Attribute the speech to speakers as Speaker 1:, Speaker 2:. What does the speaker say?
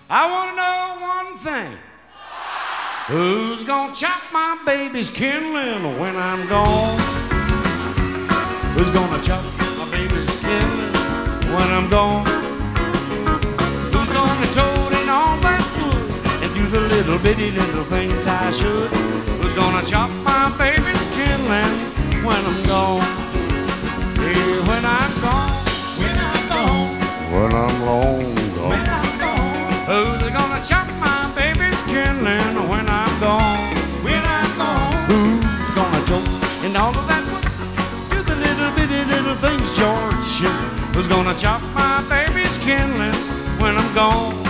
Speaker 1: I want to know one thing. Who's gonna chop my baby's kindling when I'm gone? Who's gonna chop my baby's kindling when I'm gone? Who's gonna tote in all that wood and do the little bitty little things I should? Who's gonna chop my baby's kindling when I'm gone? Yeah, when I'm gone. When I'm gone. When I'm long gone. When I'm gone. Who's gonna chop my baby's kindling when I'm gone? When I'm gone. Who's gonna choke and all of that wood? Do the little bitty little things George should. Who's gonna chop my baby's kindling when I'm gone?